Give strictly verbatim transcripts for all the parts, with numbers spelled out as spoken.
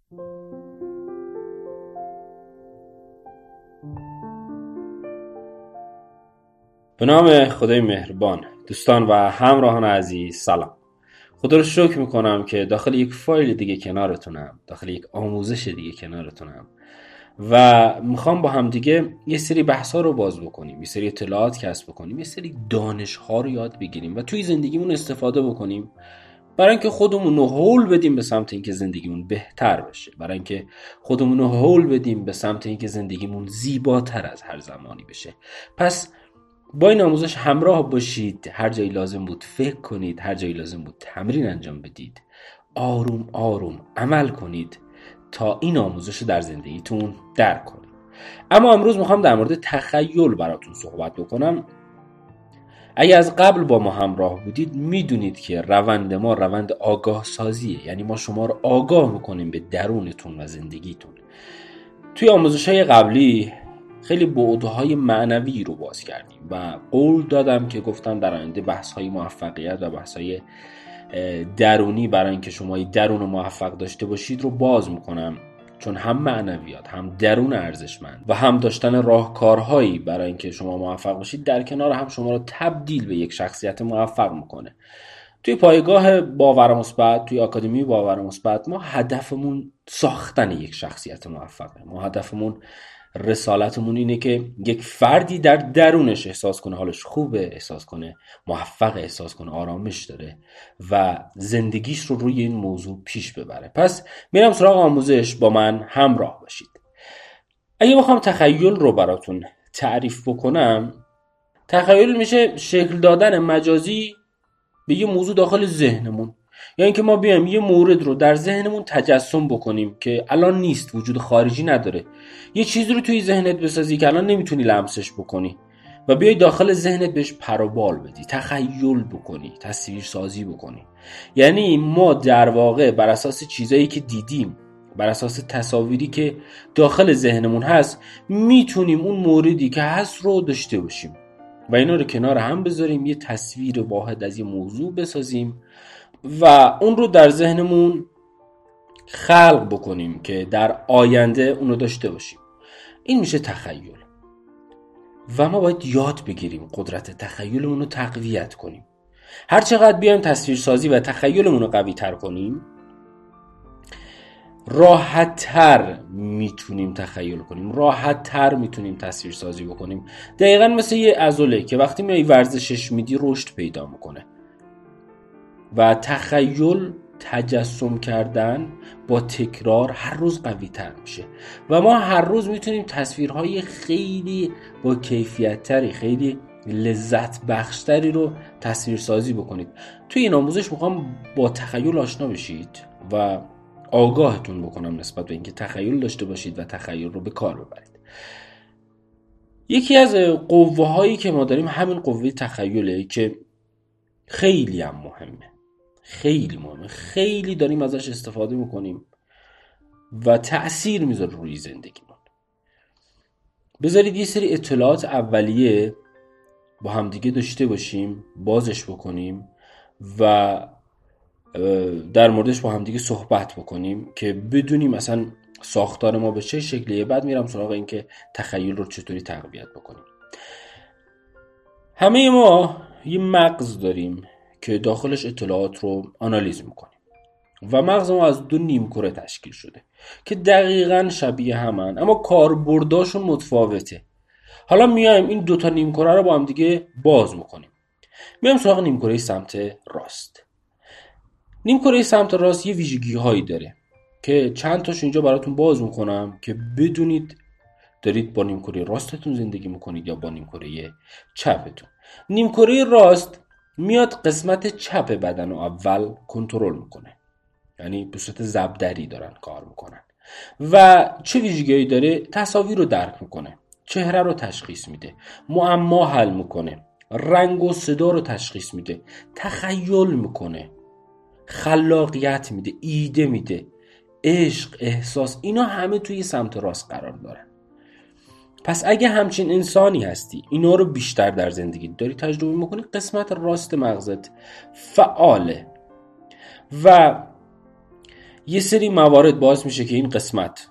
به نام خدای مهربان. دوستان و همراهان عزیز سلام. خدا رو شکر میکنم که داخل یک فایل دیگه کنارتونم، داخل یک آموزش دیگه کنارتونم و میخوام با هم دیگه یه سری بحثا رو باز بکنیم، یه سری اطلاعات کسب بکنیم، یه سری دانش ها رو یاد بگیریم و توی زندگیمون استفاده بکنیم برای اینکه خودمون رو هول بدیم به سمت اینکه زندگیمون بهتر بشه، برای اینکه خودمون رو هول بدیم به سمت اینکه زندگیمون زیباتر از هر زمانی بشه. پس با این آموزش همراه باشید. هر جایی لازم بود فکر کنید، هر جایی لازم بود تمرین انجام بدید، آروم آروم عمل کنید تا این آموزش رو در زندگیتون درک کنید. اما امروز میخوام در مورد تخیل براتون صحبت بکنم. اگه از قبل با ما همراه بودید میدونید که روند ما روند آگاه سازیه، یعنی ما شما رو آگاه میکنیم به درونتون و زندگیتون. توی آموزش‌های قبلی خیلی بعدهای معنوی رو باز کردیم و قول دادم که گفتم در آینده بحث‌های موفقیت و بحث‌های درونی برای اینکه شما درون موفق داشته باشید رو باز میکنم، چون هم معنویات هم درون ارزشمند و هم داشتن راهکارهایی برای اینکه شما موفق باشید در کنار هم شما رو تبدیل به یک شخصیت موفق میکنه. توی پایگاه باور مثبت، توی آکادمی باور مثبت، ما هدفمون ساختن یک شخصیت موفقه. ما هدفمون، رسالتمون اینه که یک فردی در درونش احساس کنه حالش خوبه، احساس کنه موفق، احساس کنه آرامش داره و زندگیش رو روی این موضوع پیش ببره. پس میرم سراغ آموزش، با من همراه باشید. اگه بخوام تخیل رو براتون تعریف بکنم، تخیل میشه شکل دادن مجازی به یه موضوع داخل ذهنمون. یعنی اینکه ما بیایم یه مورد رو در ذهنمون تجسم بکنیم که الان نیست، وجود خارجی نداره. یه چیزی رو توی ذهنت بسازی که الان نمیتونی لمسش بکنی و بیای داخل ذهنت بهش پر و بال بدی، تخیل بکنی، تصویر سازی بکنی. یعنی ما در واقع بر اساس چیزایی که دیدیم، بر اساس تصاویری که داخل ذهنمون هست، میتونیم اون موردی که هست رو داشته باشیم و اینا رو کنار هم بذاریم، یه تصویر واحد از یه موضوع بسازیم و اون رو در ذهنمون خلق بکنیم که در آینده اون رو داشته باشیم. این میشه تخیل و ما باید یاد بگیریم قدرت تخیلمون رو تقویت کنیم. هر چقدر بیایم تصویرسازی و تخیلمون رو قوی تر کنیم، راحت تر میتونیم تخیل کنیم، راحت تر میتونیم تصویر سازی بکنیم. دقیقا مثل یه عضله که وقتی میای ورزشش میدی رشد پیدا میکنه و تخیل، تجسم کردن با تکرار هر روز قوی تر میشه و ما هر روز میتونیم تصویرهای خیلی با کیفیت تری، خیلی لذت بخشتری رو تصویر سازی بکنید. توی این آموزش میخوام با تخیل آشنا بشید و آگاهتون بکنم نسبت به اینکه تخیل داشته باشید و تخیل رو به کار ببرید. یکی از قوه هایی که ما داریم همین قوه تخیله که خیلی هم مهمه، خیلی مهمه، خیلی داریم ازش استفاده میکنیم و تأثیر میذاره روی زندگیمون. بذارید یه سری اطلاعات اولیه با همدیگه داشته باشیم، بازش بکنیم و در موردش با همدیگه صحبت بکنیم که بدونیم مثلا ساختار ما به چه شکلیه. بعد میرم سراغ این که تخیل رو چطوری تقویت بکنیم. همه ما یه مغز داریم که داخلش اطلاعات رو آنالیز میکنیم و مغز ما از دو نیمکره تشکیل شده که دقیقاً شبیه همن اما کاربرداشون متفاوته. حالا میایم این دوتا نیمکره رو با هم دیگه باز میکنیم. میایم سراغ نیمکره سمت راست. نیمکره سمت راست یه ویژگی هایی داره که چند تاش اینجا براتون باز میکنم که بدونید دارید با نیمکره راستتون زندگی میکنید یا با نیمکره چپتون. نیمکره راست میاد قسمت چپ بدن رو اول کنترل میکنه، یعنی به صورت زبدری دارن کار میکنن و چه ویژگی‌هایی داره؟ تصاویر رو درک میکنه، چهره رو تشخیص میده، معما حل میکنه، رنگ و صدا رو تشخیص میده، تخیل میکنه، خلاقیت میده، ایده میده، عشق، احساس، اینا همه توی سمت راست قرار دارن. پس اگه همچین انسانی هستی، اینا رو بیشتر در زندگی داری تجربه میکنی، قسمت راست مغزت فعاله و یه سری موارد باعث میشه که این قسمت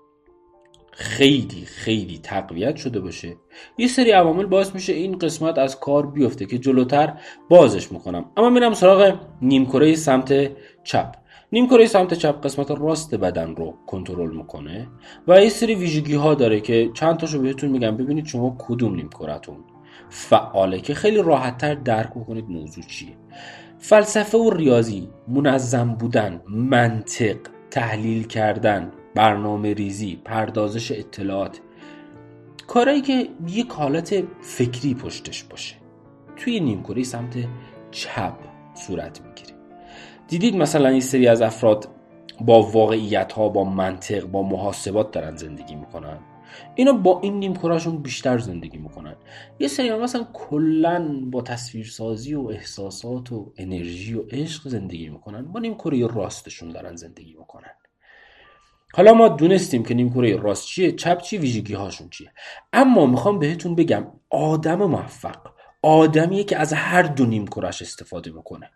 خیلی خیلی تقویت شده باشه، یه سری عوامل باعث میشه این قسمت از کار بیفته که جلوتر بازش میکنم. اما میرم سراغ نیمکره سمت چپ. نیمکره سمت چپ قسمت راست بدن رو کنترل میکنه و یه سری ویژگی ها داره که چند تاشو بهتون میگم، ببینید شما کدوم نیمکره‌تون فعاله که خیلی راحت تر درک بکنید موضوع چیه. فلسفه و ریاضی، منظم بودن، منطق، تحلیل کردن، برنامه ریزی، پردازش اطلاعات، کارهایی که یک حالت فکری پشتش باشه توی نیمکره سمت چپ صورت میگیره. دیدید مثلا این سری از افراد با واقعیت ها، با منطق، با محاسبات دارن زندگی میکنن، اینا با این نیمکرهشون بیشتر زندگی میکنن. یه سری هم مثلا کلن با تصویرسازی و احساسات و انرژی و عشق زندگی میکنن، با نیمکره راستشون دارن زندگی میکنن. حالا ما دونستیم که نیمکره راست چیه، چپ چی، ویژگی هاشون چیه. اما میخوام بهتون بگم آدم موفق آدمیه که از هر دو نیمکرهش استفاده میکنه.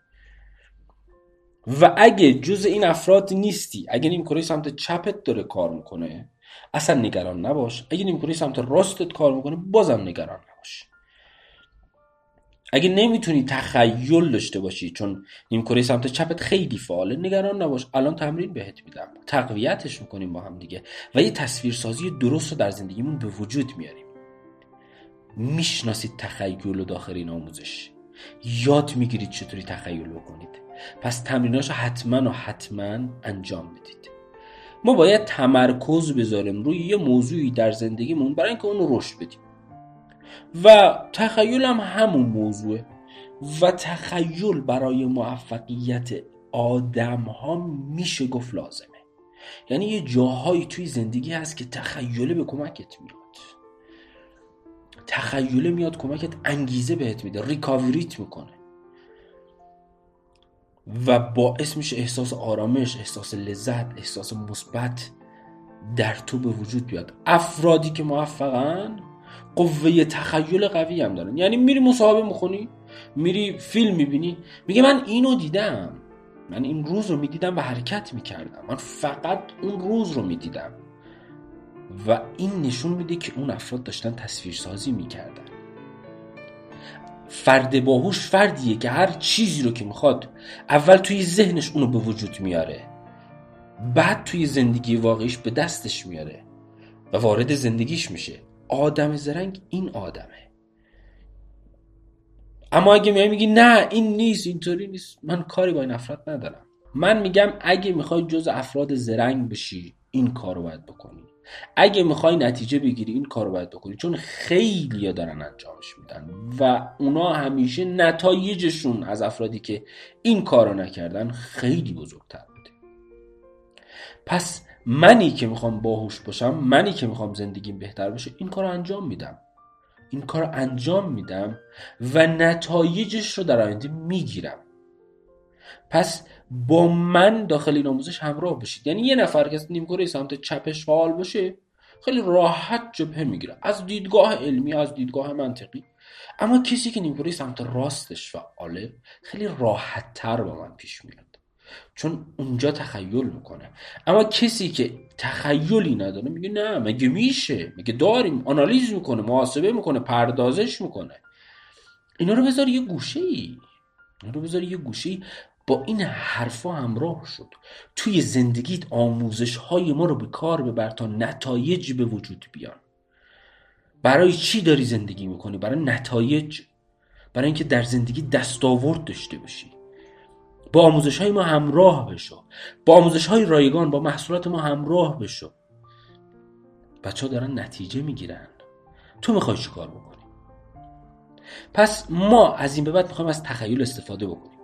و اگه جز این افراد نیستی، اگه نیمکره سمت چپت داره کار میکنه اصلا نگران نباش، اگه نیمکره سمت راستت کار میکنه بازم نگران نباش. اگه نمیتونی تخیل داشته باشی چون نیمکره سمت چپت خیلی فعاله، نگران نباش، الان تمرین بهت میدم، تقویتش میکنیم با هم دیگه و یه تصویرسازی درست رو در زندگیمون به وجود میاریم. میشناسید تخیل و داخل این آموزش، یاد میگیرید چطوری تخیل بکنید، پس تمریناشو حتما و حتما انجام بدید. ما باید تمرکز بذاریم روی یه موضوعی در زندگیمون برای اینکه اون رو رشد بدیم و تخیل هم همون موضوعه و تخیل برای موفقیت آدم ها میشه گفت لازمه. یعنی یه جاهایی توی زندگی هست که تخیل به کمکت میاد، تخیل میاد کمکت، انگیزه بهت میده، ریکاوریت میکنه و باعث میشه احساس آرامش، احساس لذت، احساس مثبت در تو به وجود بیاد. افرادی که موفقن قوه تخیل قوی هم دارن. یعنی میری مصاحبه میخونی، میری فیلم میبینی، میگه من اینو دیدم، من این روز رو میدیدم و حرکت میکردم، من فقط اون روز رو میدیدم و این نشون میده که اون افراد داشتن تصویرسازی میکردن. فرد باهوش فردیه که هر چیزی رو که میخواد اول توی ذهنش اونو به وجود میاره، بعد توی زندگی واقعیش به دستش میاره و وارد زندگیش میشه. آدم زرنگ این آدمه. اما اگه میای میگی نه این نیست، اینطوری نیست، من کاری با این افراد ندارم، من میگم اگه میخوای جز افراد زرنگ بشی این کارو باید بکنی، اگه میخوای نتیجه بگیری این کارو باید بکنی، چون خیلی‌ها دارن انجامش میدن و اونا همیشه نتایجشون از افرادی که این کارو نکردن خیلی بزرگتر بوده. پس منی که میخوام باهوش باشم، منی که میخوام زندگیم بهتر بشه، این کارو انجام میدم این کارو انجام میدم و نتایجش رو در آینده میگیرم. پس با من داخل این آموزش همراه بشید. یعنی یه نفر که نیمکره سمت چپش فعال باشه خیلی راحت جبهه میگیره از دیدگاه علمی، از دیدگاه منطقی. اما کسی که نیمکره سمت راستش فعاله خیلی راحت تر با من پیش میاد چون اونجا تخیل میکنه. اما کسی که تخیلی نداره میگه نه مگه میشه، مگه داریم، آنالیز میکنه، محاسبه میکنه، پردازش میکنه. اینا رو بذار یه گوشه ای اینا رو بذار یه گوشه ای با این حرفا همراه شد. توی زندگیت آموزش های ما رو به کار ببر تا نتایج به وجود بیان. برای چی داری زندگی میکنی؟ برای نتایج، برای اینکه در زندگی دستاورد داشته باشی. با آموزش های ما همراه بشو، با آموزش های رایگان، با محصولات ما همراه بشو. بچه ها دارن نتیجه میگیرن، تو میخوای چی کار بکنی؟ پس ما از این به بعد میخوایم از تخیل استفاده بکنیم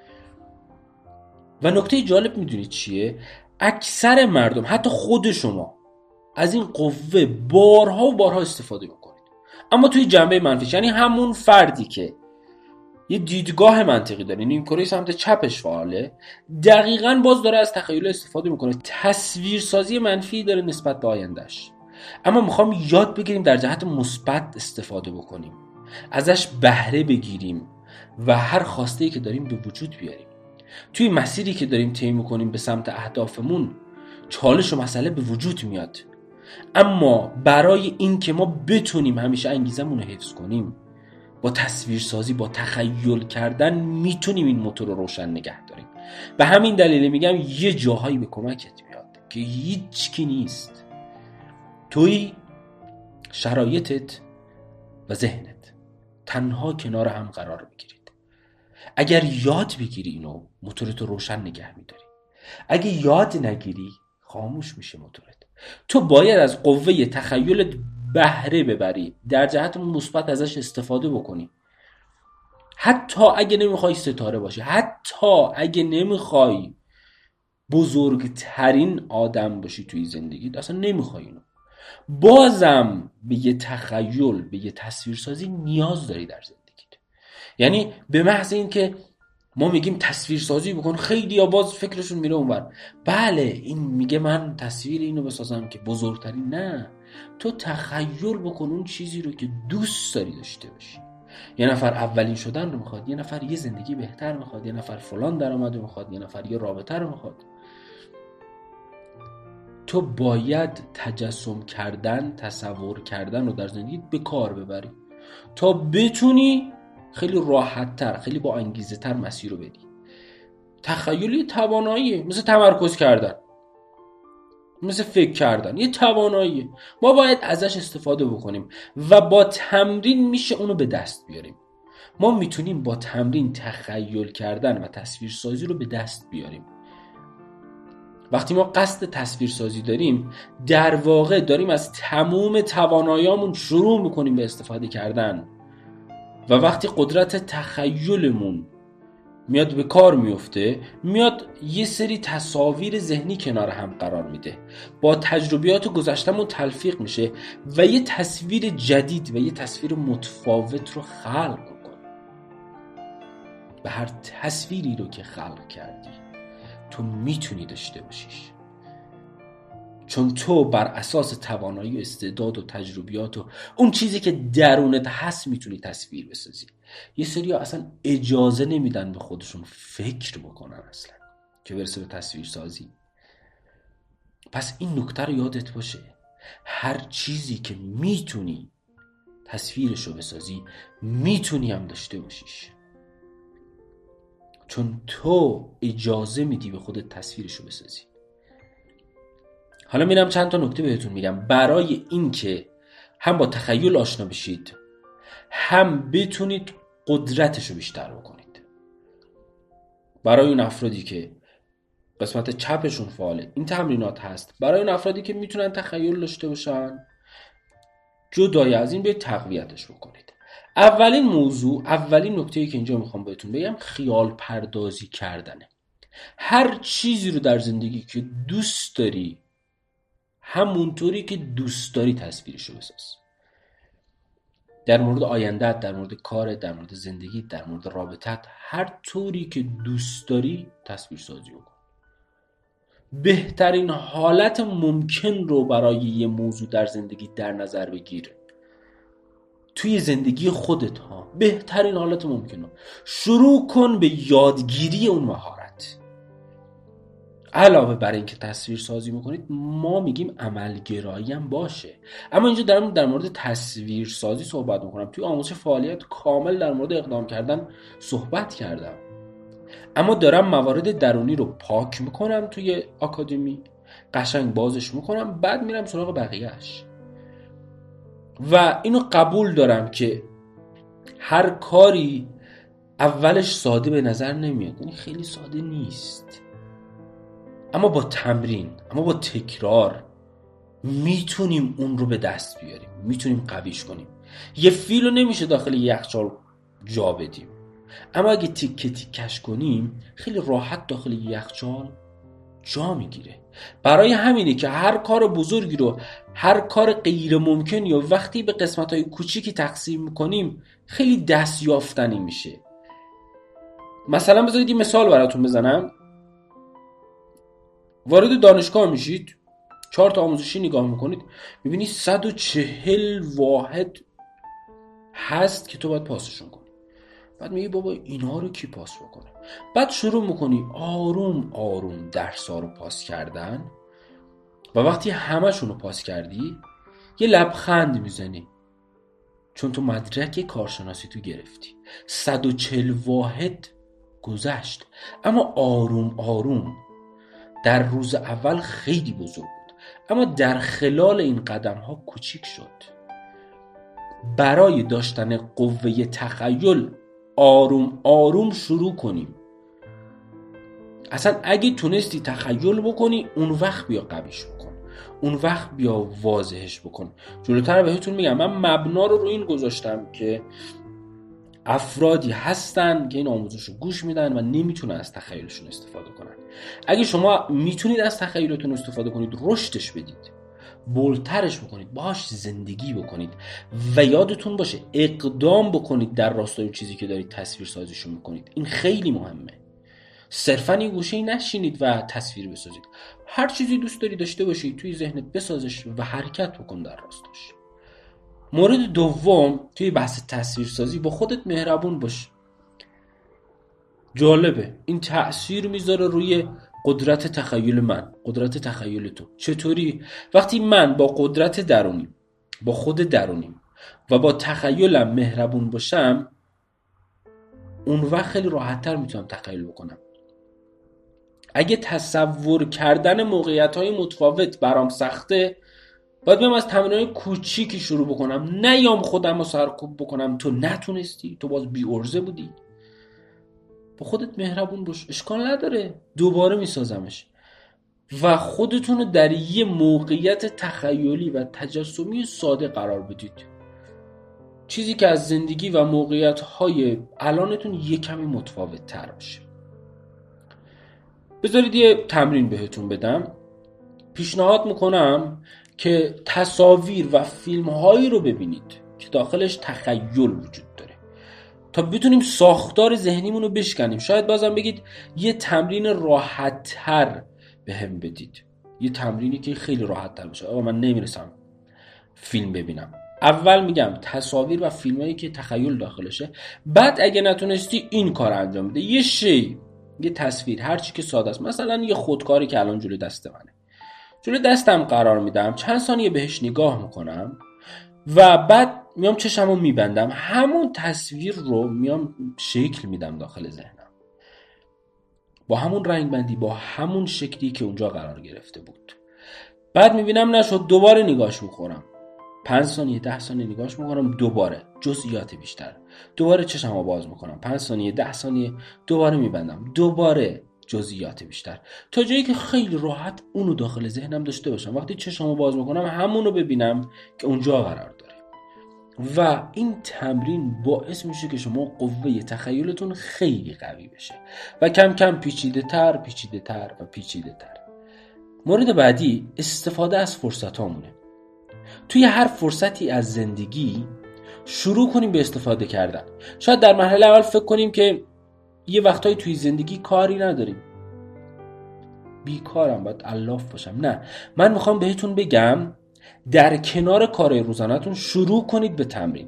و نکته جالب میدونید چیه؟ اکثر مردم، حتی خود شما، از این قوه بارها و بارها استفاده میکنید، اما توی جنبه منفیش. یعنی همون فردی که یه دیدگاه منطقی داره، نیمکره سمت چپش فعاله، دقیقاً باز داره از تخیل استفاده میکنه، تصویرسازی منفی داره نسبت به آیندهش. اما میخوام یاد بگیریم در جهت مثبت استفاده بکنیم، ازش بهره بگیریم و هر خواسته‌ای که داریم به وجود بیاریم. توی مسیری که داریم طی می‌کنیم به سمت اهدافمون چالش و مسئله به وجود میاد، اما برای این که ما بتونیم همیشه انگیزمون رو حفظ کنیم، با تصویرسازی، با تخیل کردن میتونیم این موتور رو روشن نگه داریم. به همین دلیل میگم یه جاهایی به کمکت میاد که هیچ کی نیست، توی شرایطت و ذهنت تنها کنار هم قرار میگیرید. اگر یاد بگیری اینو، موتورت رو روشن نگه میداری. اگه یاد نگیری خاموش میشه موتورت. تو باید از قوه تخیلت بهره ببری، در جهت مثبت ازش استفاده بکنی. حتی اگه نمیخوای ستاره باشی، حتی اگه نمیخوای بزرگترین آدم باشی توی زندگیت، اصلا نمیخوای اینو، بازم به یه تخیل، به یه تصویرسازی نیاز داری در زندگیت. یعنی به محض این که ما میگیم تصویرسازی بکن، خیلی یا باز فکرشون میره اونور. بله این میگه من تصویر اینو بسازم که بزرگترین، نه، تو تخیل بکن اون چیزی رو که دوست داری داشته باشی. یه نفر اولین شدن رو میخواد، یه نفر یه زندگی بهتر میخواد، یه نفر فلان درآمد رو میخواد، یه نفر یه رابطه رو میخواد. تو باید تجسم کردن، تصور کردن رو در زندگی به کار ببری تا بتونی خیلی راحت تر، خیلی با انگیزه تر مسیر رو بدی. تخیلی تواناییه، مثل تمرکز کردن، مثل فکر کردن، یه تواناییه. ما باید ازش استفاده بکنیم و با تمرین میشه اونو به دست بیاریم. ما میتونیم با تمرین تخیل کردن و تصویرسازی رو به دست بیاریم. وقتی ما قصد تصویرسازی داریم، در واقع داریم از تمام تواناییامون شروع میکنیم به استفاده کردن و وقتی قدرت تخیلمون میاد به کار میفته، میاد یه سری تصاویر ذهنی کنار هم قرار میده، با تجربیات گذشتمون تلفیق میشه و یه تصویر جدید و یه تصویر متفاوت رو خلق کنه. به هر تصویری رو که خلق کردی تو میتونی داشته باشیش، چون تو بر اساس توانایی و استعداد و تجربیات و اون چیزی که درونت هست میتونی تصویر بسازی. یه سری ها اصلا اجازه نمیدن به خودشون فکر بکنن اصلا که برسه به تصویر سازی. پس این نکته رو یادت باشه، هر چیزی که میتونی تصویرشو بسازی میتونی هم داشته باشیش، چون تو اجازه میدی به خودت تصویرشو بسازی. حالا میرم چند تا نکته بهتون میگم برای این که هم با تخیل آشنا بشید، هم بتونید قدرتشو بیشتر بکنید. برای اون افرادی که قسمت چپشون فعاله این تمرینات هست. برای اون افرادی که میتونن تخیل داشته باشن، جدای از این به تقویتش بکنید. اولین موضوع، اولین نکته‌ای که اینجا میخوام بهتون بگم خیال پردازی کردنه. هر چیزی رو در زندگی که دوست داری همونطوری که دوست داری تصویرشو بساز. در مورد آینده‌ات، در مورد کارت، در مورد زندگی، در مورد رابطت، هر طوری که دوست داری تصویر سازی بکن. بهترین حالت ممکن رو برای یه موضوع در زندگی در نظر بگیر. توی زندگی خودت ها بهترین حالت ممکن رو شروع کن به یادگیری اون مهارت. علاوه بر این که تصویر سازی میکنید، ما میگیم عملگرایی هم باشه، اما اینجا دارم در مورد تصویر سازی صحبت میکنم. توی آموزش فعالیت کامل در مورد اقدام کردن صحبت کردم، اما دارم موارد درونی رو پاک میکنم توی آکادمی، قشنگ بازش میکنم، بعد میرم سراغ بقیهش. و اینو قبول دارم که هر کاری اولش ساده به نظر نمیاد، یعنی خیلی ساده نیست، اما با تمرین، اما با تکرار میتونیم اون رو به دست بیاریم، میتونیم قویش کنیم. یه فیل رو نمیشه داخل یخچال جا بدیم، اما اگه تیکه تیکش کنیم خیلی راحت داخل یخچال جا میگیره. برای همینه که هر کار بزرگی رو، هر کار غیر ممکنی رو وقتی به قسمت‌های کوچیکی تقسیم میکنیم خیلی دست یافتنی میشه. مثلا بذارید یه مثال براتون بزنم. وارد دانشگاه میشید، چهار تا آموزشی نگاه میکنید، میبینید صد و چهل واحد هست که تو باید پاسشون کنی. بعد میگی بابا اینا رو کی پاس بکنه؟ بعد شروع میکنی آروم آروم درس‌ها رو پاس کردن و وقتی همشون رو پاس کردی یه لبخند میزنی، چون تو مدرک کارشناسی تو گرفتی. صد و چهل واحد گذشت، اما آروم آروم در روز اول خیلی بزرگ بود، اما در خلال این قدم ها کوچیک شد. برای داشتن قوه تخیل آروم آروم شروع کنیم. اصلا اگه تونستی تخیل بکنی اون وقت بیا قویش بکن، اون وقت بیا واضحش بکن. جلوتر بهتون میگم من مبنا رو روی این گذاشتم که افرادی هستن که این آموزش رو گوش میدن و نمیتونن از تخیلشون استفاده کنن. اگه شما میتونید از تخیلتون استفاده کنید، رشدش بدید، بولترش بکنید، باهاش زندگی بکنید و یادتون باشه اقدام بکنید در راستای اون چیزی که دارید تصویر سازیشون میکنید. این خیلی مهمه. صرفا این گوشه‌ای نشینید و تصویر بسازید. هر چیزی دوست داری داشته باشی توی ذهنت بسازش و حرکت بکن در راستاش. مورد دوم، توی بحث تصویر سازی با خودت مهربون باش. جالبه، این تأثیر میذاره روی قدرت تخیل من، قدرت تخیل تو. چطوری؟ وقتی من با قدرت درونیم، با خود درونیم و با تخیلم مهربون باشم، اون وقت خیلی راحت‌تر میتونم تخیل بکنم. اگه تصور کردن موقعیت‌های متفاوت برام سخته، باید بیام از تمرین‌های کوچیکی شروع بکنم، نیام خودم رو سرکوب بکنم تو نتونستی، تو باز بی ارزه بودی. با خودت مهربون باش، اشکال نداره، دوباره میسازمش. و خودتون رو در یه موقعیت تخیلی و تجسمی ساده قرار بدید، چیزی که از زندگی و موقعیت‌های الانتون یه کمی متفاوت تر باشه. بذارید یه تمرین بهتون بدم. پیشنهاد میکنم که تصاویر و فیلم‌هایی رو ببینید که داخلش تخیل وجود داره تا بتونیم ساختار ذهنیمون رو بشکنیم. شاید بازم بگید یه تمرین راحت‌تر بهم بدید، یه تمرینی که خیلی راحت‌تر باشه. آقا من نمیرسم فیلم ببینم. اول میگم تصاویر و فیلمایی که تخیل داخلشه. بعد اگه نتونستی این کار انجام بده، یه شی، یه تصویر، هر چی که ساده است، مثلا یه خودکاری که الان جلوی دست منه، جلوی دستم قرار میدم، چند ثانیه بهش نگاه میکنم و بعد میام چشمو میبندم، همون تصویر رو میام شکل میدم داخل ذهنم، با همون رنگ بندی، با همون شکلی که اونجا قرار گرفته بود. بعد میبینم نشد، دوباره نگاش میکنم، پنج ثانیه ده ثانیه نگاش میکنم، دوباره جزئیات بیشتر، دوباره چشمو باز میکنم، پنج ثانیه ده ثانیه، دوباره میبندم، دوباره جزئیات بیشتر، تا جایی که خیلی راحت اونو داخل ذهنم داشته باشم. وقتی چشمو باز میکنم همونو ببینم که اونجا قرار داره. و این تمرین باعث میشه که شما قوه تخیلتون خیلی قوی بشه و کم کم پیچیده تر پیچیده تر و پیچیده تر. مورد بعدی، استفاده از فرصت هامونه. توی هر فرصتی از زندگی شروع کنیم به استفاده کردن. شاید در مرحله اول فکر کنیم که یه وقتایی توی زندگی کاری نداریم، بیکارم، باید الاف باشم. نه، من میخوام بهتون بگم در کنار کارهای روزانه‌تون شروع کنید به تمرین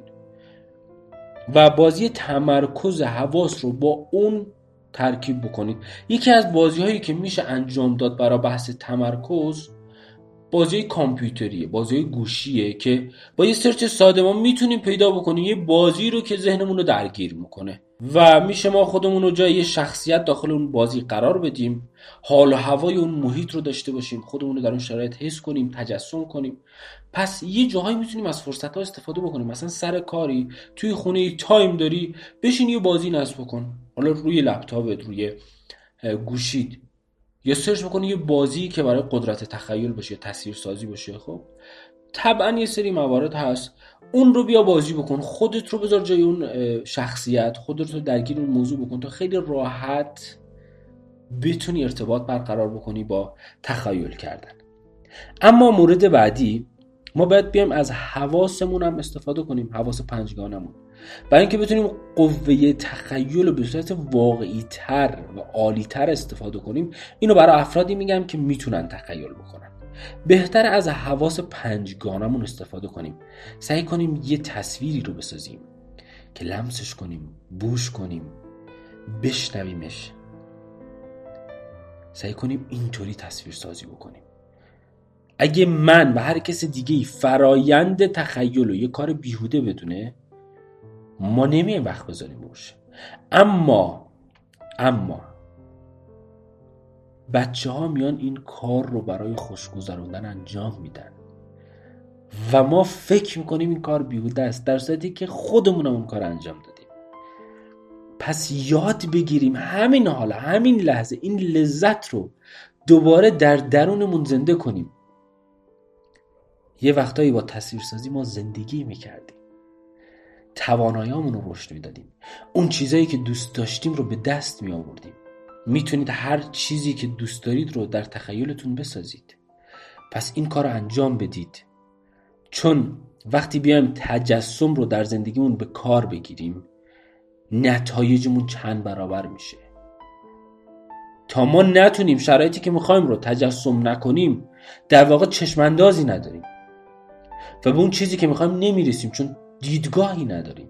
و بازی تمرکز حواس رو با اون ترکیب بکنید. یکی از بازی‌هایی که میشه انجام داد برای بحث تمرکز، بازی کامپیوتریه، بازی گوشیه که با یه سرچ ساده ما میتونیم پیدا بکنیم یه بازی رو که ذهنمون رو درگیر میکنه و میشه ما خودمون رو جای یه شخصیت داخل اون بازی قرار بدیم، حال و هوای اون محیط رو داشته باشیم، خودمون رو در اون شرایط حس کنیم، تجسم کنیم. پس یه جاهایی میتونیم از فرصت‌ها استفاده بکنیم. مثلا سر کاری، توی خونه تایم داری، بشین یه بازی نصب بکن، حالا روی لپتاپت، روی گوشیت، یا سرچ بکنی یه بازی که برای قدرت تخیل باشه، تصویر سازی باشه. خب طبعا یه سری موارد هست، اون رو بیا بازی بکن، خودت رو بذار جای اون شخصیت، خودت رو درگیر اون موضوع بکن تا خیلی راحت بتونی ارتباط برقرار بکنی با تخیل کردن. اما مورد بعدی، ما باید بیایم از حواسمون هم استفاده کنیم، حواس پنجگانمون، برای اینکه بتونیم قوه تخیل رو به صورت واقعی تر و عالی تر استفاده کنیم. اینو برای افرادی میگم که میتونن تخیل بکنن. بهتر از حواس پنجگانمون استفاده کنیم، سعی کنیم یه تصویری رو بسازیم، که لمسش کنیم، بوش کنیم، بشنویمش. سعی کنیم اینطوری تصویر سازی بکنیم. اگه من و هر کس دیگه‌ای فرایند تخیل و یه کار بیهوده بدونه، ما نمیایم وقت بذاریم روش. اما اما بچه ها میان این کار رو برای خوشگذراندن انجام میدن و ما فکر میکنیم این کار بیهوده است، در صورتی که خودمونم اون کار انجام دادیم. پس یاد بگیریم همین حالا، همین لحظه، این لذت رو دوباره در درونمون زنده کنیم. یه وقتایی با تصویرسازی ما زندگی میکردیم، تواناییامون رو رشد میدادیم، اون چیزایی که دوست داشتیم رو به دست می آوردیم. میتونید هر چیزی که دوست دارید رو در تخیلتون بسازید. پس این کار رو انجام بدید، چون وقتی بیایم تجسم رو در زندگیمون به کار بگیریم، نتایجمون چند برابر میشه. تا ما نتونیم شرایطی که میخوایم رو تجسم نکنیم، در واقع چشماندازی نداریم و به اون چیزی که میخوایم نمیرسیم، چون دیدگاهی نداریم.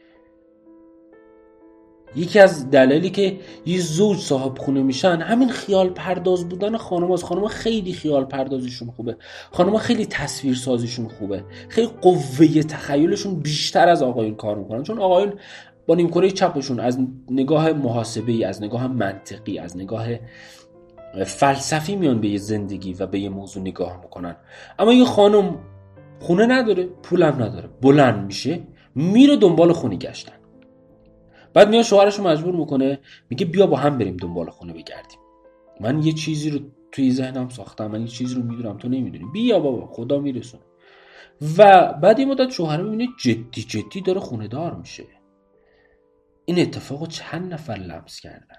یکی از دلایلی که یه زوج صاحب خونه میشن همین خیال پرداز بودن خانم‌هاست. خانم‌ها خیلی خیال پردازیشون خوبه، خانم‌ها خیلی تصویر سازیشون خوبه، خیلی قوه تخیلشون بیشتر از آقایون کار میکنن، چون آقایون با نیمکره چپشون از نگاه محاسبه‌ای، از نگاه منطقی، از نگاه فلسفی میان به یه زندگی و به یه موضوع نگاه میکنن. اما یه خانم خونه نداره، پولم نداره، بلند میشه میره دنبال خونه گشتن. بعد میاد شوهرش رو مجبور میکنه، میگه بیا با هم بریم دنبال خونه بگردیم. من یه چیزی رو توی ذهنم ساختم، من یه چیزی رو میدونم تو نمیدونی، بیا بابا خدا میرسونه. و بعد یه مدت شوهر میبینه جدی جدی داره خونه دار میشه. این اتفاقو چند نفر لمس کردن؟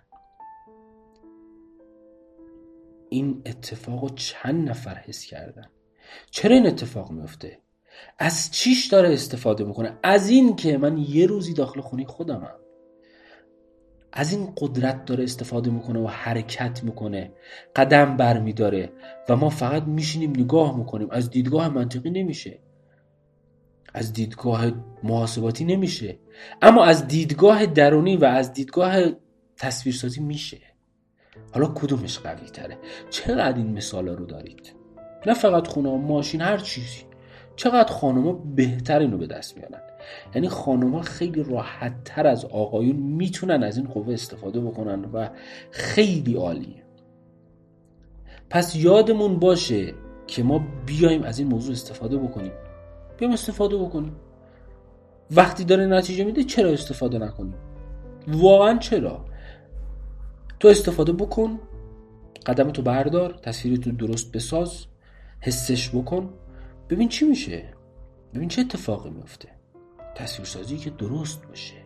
این اتفاقو چند نفر حس کردن؟ چرا این اتفاق میفته؟ از چیش داره استفاده میکنه؟ از این که من یه روزی داخل خونه خودمم. از این قدرت داره استفاده میکنه و حرکت میکنه، قدم بر میداره و ما فقط میشینیم نگاه میکنیم. از دیدگاه منطقی نمیشه، از دیدگاه محاسباتی نمیشه، اما از دیدگاه درونی و از دیدگاه تصویرسازی میشه. حالا کدومش قوی تره؟ چقدر این مثالا رو دارید؟ نه فقط خونه، ماشین، هر چیزی. چقدر خانوما بهتر اینو به دست میارن. یعنی خانوما خیلی راحت تر از آقایون میتونن از این قوه استفاده بکنن و خیلی عالیه. پس یادمون باشه که ما بیایم از این موضوع استفاده بکنیم. بیایم استفاده بکنیم. وقتی داره نتیجه میده چرا استفاده نکنیم؟ واقعا چرا؟ تو استفاده بکن، قدمتو بردار، تصویرتو درست بساز، حسش بکن، ببین چی میشه، ببین چه اتفاقی میفته. تصویرسازی که درست باشه.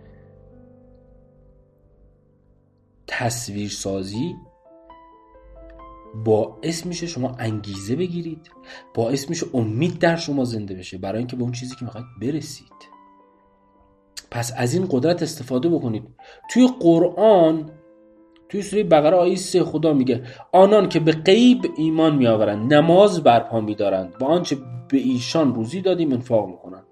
تصویرسازی باعث میشه شما انگیزه بگیرید، باعث میشه امید در شما زنده بشه برای اینکه به اون چیزی که میخواید برسید. پس از این قدرت استفاده بکنید. توی قرآن، توی سوره بقره آیه سه خدا میگه آنان که به غیب ایمان میآورند، نماز برپا میدارند، با آنچه به ایشان روزی دادیم انفاق میکنند.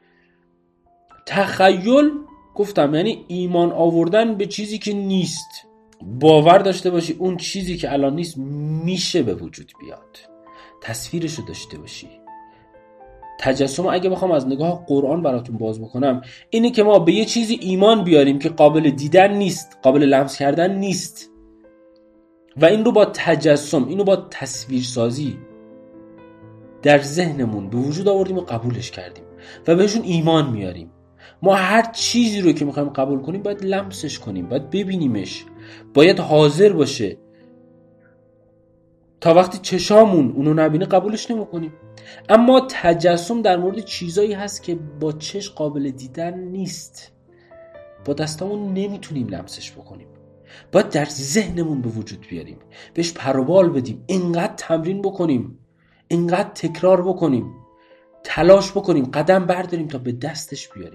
تخیل گفتم یعنی ایمان آوردن به چیزی که نیست. باور داشته باشی اون چیزی که الان نیست میشه به وجود بیاد. تصویرشو داشته باشی. تجسم اگه بخوام از نگاه قرآن براتون باز بکنم، اینه که ما به یه چیزی ایمان بیاریم که قابل دیدن نیست، قابل لمس کردن نیست، و این رو با تجسم، اینو با تصویرسازی در ذهنمون به وجود آوردیم و قبولش کردیم و بهشون ایمان میاریم. ما هر چیزی رو که میخوایم قبول کنیم باید لمسش کنیم، باید ببینیمش، باید حاضر باشه. تا وقتی چشامون اونو نبینه قبولش نمیکنیم. اما تجسم در مورد چیزایی هست که با چش قابل دیدن نیست، با دستامون نمیتونیم لمسش بکنیم، باید در ذهنمون به وجود بیاریم، بهش پروبال بدیم، اینقدر تمرین بکنیم، اینقدر تکرار بکنیم، تلاش بکنیم، قدم برداریم تا به دستش بیاریم.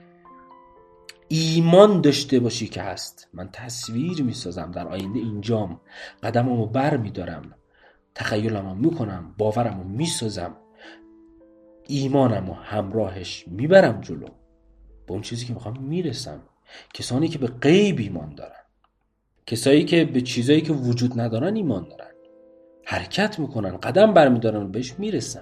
ایمان داشته باشی که هست. من تصویر میسازم، در آینده اینجام، قدممو بر میدارم، تخیلمو میکنم، باورمو میسازم، ایمانمو همراهش میبرم جلو. به اون چیزی که میخوام میرسم. کسانی که به غیب ایمان دارن، کسایی که به چیزایی که وجود ندارن ایمان دارن، حرکت میکنن، قدم برمیدارن و بهش میرسن.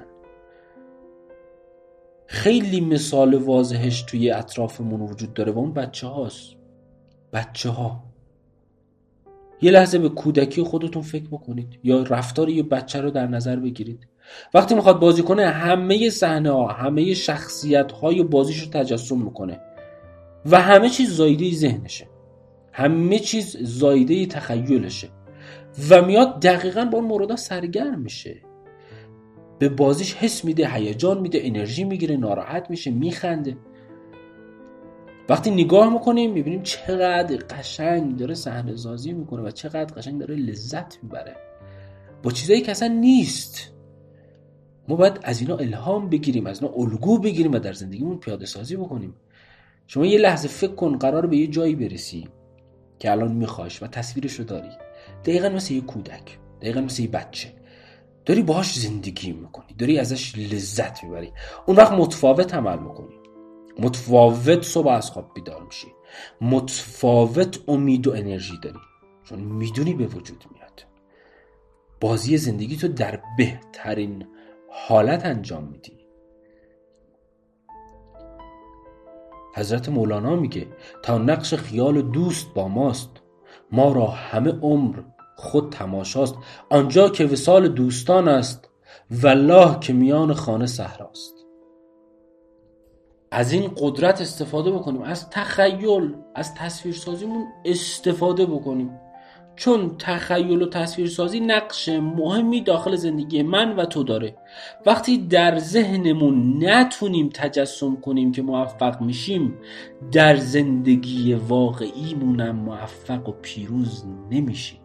خیلی مثال واضحش توی اطرافمون وجود داره و اون بچه هاست. بچه ها یه لحظه به کودکی خودتون فکر بکنید یا رفتار یه بچه رو در نظر بگیرید. وقتی میخواد بازی کنه همه صحنه ها، همه شخصیت های بازیش رو تجسم میکنه و همه چیز زایده ذهنشه، همه چیز زایده تخیلشه و میاد دقیقاً با اون موردها سرگرم میشه، به بازیش حس میده، هیجان میده، انرژی میگیره، ناراحت میشه، میخنده. وقتی نگاه میکنیم میبینیم چقدر قشنگ داره صحنه سازی میکنه و چقدر قشنگ داره لذت میبره با چیزایی که اصلا نیست. ما باید از اینا الهام بگیریم، از اینا الگو بگیریم و در زندگیمون پیاده سازی بکنیم. شما یه لحظه فکر کن قرار به یه جایی برسی که الان میخوایش و تصویرش رو داری، دقیقاً مثل یه کودک، دقیقاً مثل یه بچه داری باهاش زندگی میکنی، داری ازش لذت میبری. اون وقت متفاوت عمل میکنی، متفاوت صبح از خواب بیدار میشی، متفاوت امید و انرژی داری، چون میدونی به وجود میاد. بازی زندگی تو در بهترین حالت انجام میدی. حضرت مولانا میگه تا نقش خیال دوست با ماست، ما را همه عمر خود تماشاست. آنجا که وصال دوستان است، والله که میان خانه صحراست. از این قدرت استفاده بکنیم، از تخیل، از تصویرسازیمون استفاده بکنیم، چون تخیل و تصویرسازی نقش مهمی داخل زندگی من و تو داره. وقتی در ذهنمون نتونیم تجسم کنیم که موفق میشیم، در زندگی واقعیمونم موفق و پیروز نمیشیم.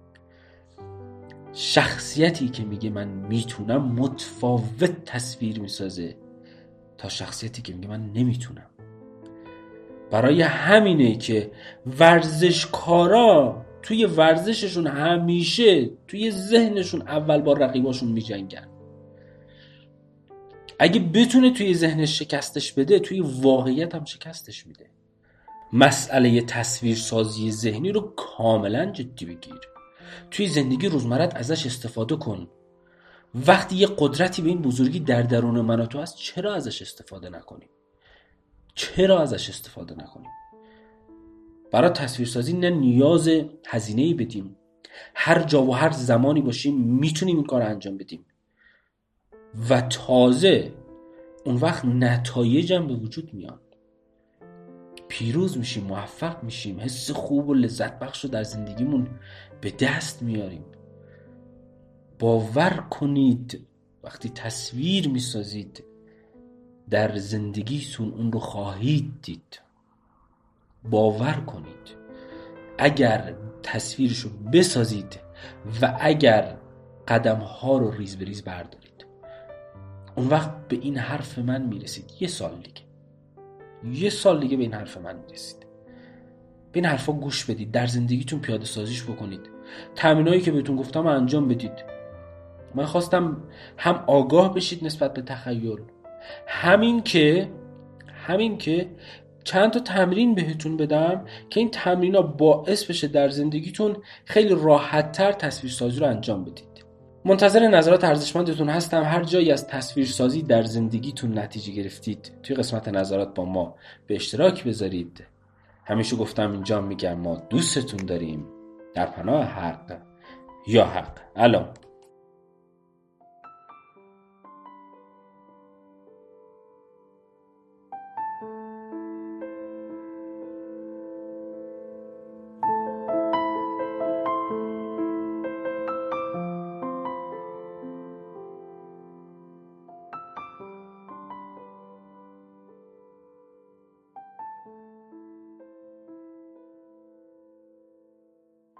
شخصیتی که میگه من میتونم متفاوت تصویر میسازه تا شخصیتی که میگه من نمیتونم. برای همینه که ورزشکارا توی ورزششون همیشه توی ذهنشون اول با رقیباشون میجنگن. اگه بتونه توی ذهنش شکستش بده، توی واقعیت هم شکستش میده. مسئله تصویرسازی ذهنی رو کاملا جدی بگیر، توی زندگی روزمرت ازش استفاده کن. وقتی یه قدرتی به این بزرگی در درون من و تو هست، چرا ازش استفاده نکنیم؟ چرا ازش استفاده نکنیم؟ برای تصویرسازی نه نیاز هزینه‌ای بدیم، هر جا و هر زمانی باشیم میتونیم این کار انجام بدیم و تازه اون وقت نتایج هم به وجود میاد، پیروز میشیم، موفق میشیم، حس خوب و لذت بخش رو در زندگیمون به دست میاریم. باور کنید وقتی تصویر میسازید در زندگیتون اون رو خواهید دید. باور کنید اگر تصویرشو بسازید و اگر قدم ها رو ریز به ریز بردارید، اون وقت به این حرف من میرسید. یه سال دیگه یه سال دیگه به این حرف من میرسید. به این حرفا گوش بدید، در زندگیتون پیاده سازیش بکنید، تمرینایی که بهتون گفتم انجام بدید. من خواستم هم آگاه بشید نسبت به تخیل، همین که همین که چند تا تمرین بهتون بدم که این تمرینا باعث بشه در زندگیتون خیلی راحت‌تر تصویرسازی رو انجام بدید. منتظر نظرات ارزشمندتون هستم. هر جایی از تصویرسازی در زندگیتون نتیجه گرفتید توی قسمت نظرات با ما به اشتراک بذارید. همیشه گفتم اینجا میگم ما دوستتون داریم. در پناه حق یا حق. الان